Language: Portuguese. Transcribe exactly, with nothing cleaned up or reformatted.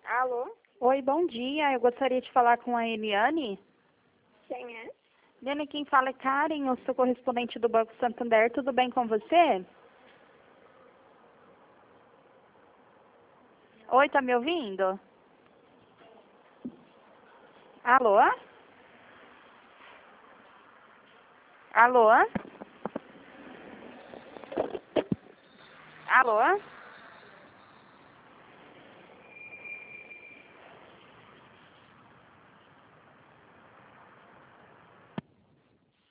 Alô? Oi, bom dia. Eu gostaria de falar com a Eliane. Quem é? Eliane, quem fala é Karen, eu sou correspondente do Banco Santander. Tudo bem com você? Oi, tá me ouvindo? Alô? Alô? Alô?